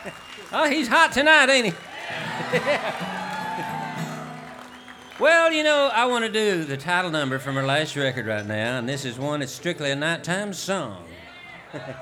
Oh, he's hot tonight, ain't he? Well, you know, I want to do the title number from her last record right now, and this is one that's strictly a nighttime song.